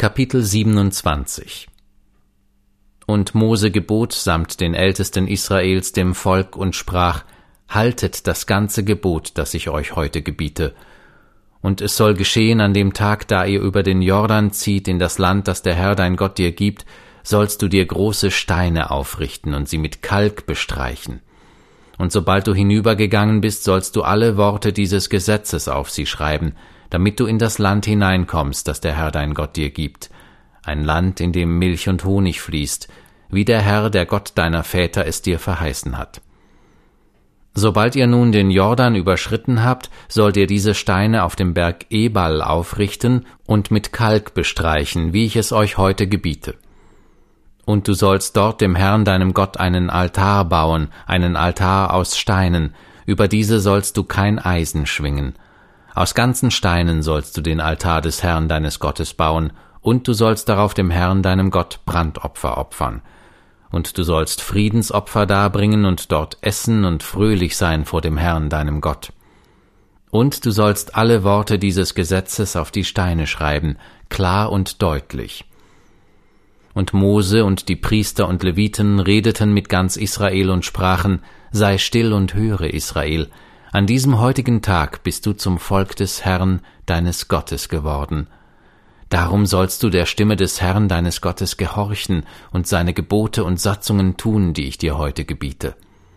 Kapitel 27. Und Mose gebot samt den Ältesten Israels dem Volk und sprach: Haltet das ganze Gebot, das ich euch heute gebiete. Und es soll geschehen an dem Tag, da ihr über den Jordan zieht in das Land, das der Herr dein Gott dir gibt, sollst du dir große Steine aufrichten und sie mit Kalk bestreichen. Und sobald du hinübergegangen bist, sollst du alle Worte dieses Gesetzes auf sie schreiben, damit du in das Land hineinkommst, das der Herr dein Gott dir gibt, ein Land, in dem Milch und Honig fließt, wie der Herr, der Gott deiner Väter, es dir verheißen hat. Sobald ihr nun den Jordan überschritten habt, sollt ihr diese Steine auf dem Berg Ebal aufrichten und mit Kalk bestreichen, wie ich es euch heute gebiete. Und du sollst dort dem Herrn deinem Gott einen Altar bauen, einen Altar aus Steinen, über diese sollst du kein Eisen schwingen. Aus ganzen Steinen sollst du den Altar des Herrn deines Gottes bauen, und du sollst darauf dem Herrn deinem Gott Brandopfer opfern. Und du sollst Friedensopfer darbringen und dort essen und fröhlich sein vor dem Herrn deinem Gott. Und du sollst alle Worte dieses Gesetzes auf die Steine schreiben, klar und deutlich. Und Mose und die Priester und Leviten redeten mit ganz Israel und sprachen: Sei still und höre, Israel, an diesem heutigen Tag bist du zum Volk des Herrn, deines Gottes, geworden. Darum sollst du der Stimme des Herrn, deines Gottes, gehorchen und seine Gebote und Satzungen tun, die ich dir heute gebiete.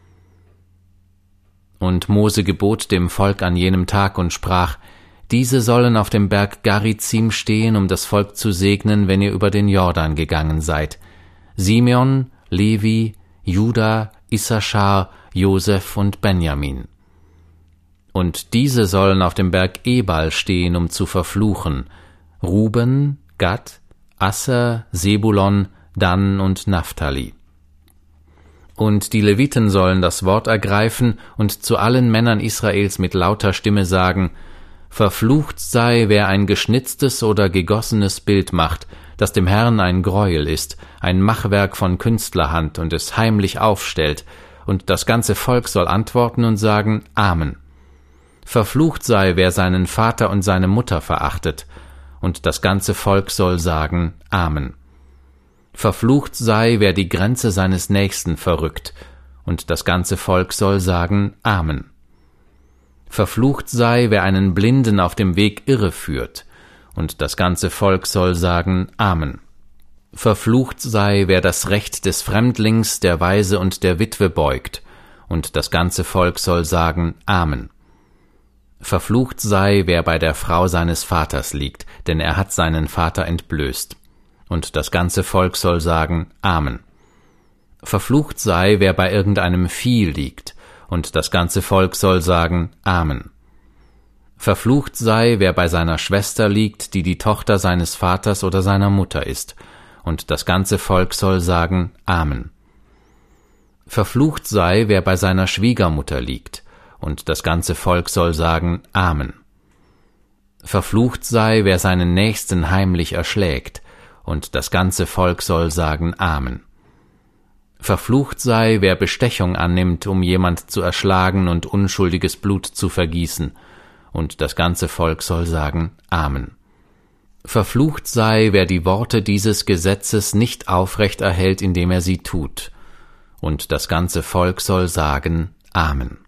Und Mose gebot dem Volk an jenem Tag und sprach: Diese sollen auf dem Berg Garizim stehen, um das Volk zu segnen, wenn ihr über den Jordan gegangen seid. Simeon, Levi, Juda, Issaschar, Josef und Benjamin. Und diese sollen auf dem Berg Ebal stehen, um zu verfluchen: Ruben, Gad, Asser, Sebulon, Dan und Naphtali. Und die Leviten sollen das Wort ergreifen und zu allen Männern Israels mit lauter Stimme sagen: Verflucht sei, wer ein geschnitztes oder gegossenes Bild macht, das dem Herrn ein Greuel ist, ein Machwerk von Künstlerhand, und es heimlich aufstellt, und das ganze Volk soll antworten und sagen: Amen. Verflucht sei, wer seinen Vater und seine Mutter verachtet, und das ganze Volk soll sagen: Amen. Verflucht sei, wer die Grenze seines Nächsten verrückt, und das ganze Volk soll sagen: Amen. Verflucht sei, wer einen Blinden auf dem Weg irreführt, und das ganze Volk soll sagen: Amen. Verflucht sei, wer das Recht des Fremdlings, der Waise und der Witwe beugt, und das ganze Volk soll sagen: Amen. Verflucht sei, wer bei der Frau seines Vaters liegt, denn er hat seinen Vater entblößt, und das ganze Volk soll sagen: Amen. Verflucht sei, wer bei irgendeinem Vieh liegt, und das ganze Volk soll sagen: Amen. Verflucht sei, wer bei seiner Schwester liegt, die die Tochter seines Vaters oder seiner Mutter ist, und das ganze Volk soll sagen: Amen. Verflucht sei, wer bei seiner Schwiegermutter liegt, und das ganze Volk soll sagen: Amen. Verflucht sei, wer seinen Nächsten heimlich erschlägt, und das ganze Volk soll sagen: Amen. Verflucht sei, wer Bestechung annimmt, um jemand zu erschlagen und unschuldiges Blut zu vergießen, und das ganze Volk soll sagen: Amen. Verflucht sei, wer die Worte dieses Gesetzes nicht aufrecht erhält, indem er sie tut, und das ganze Volk soll sagen: Amen.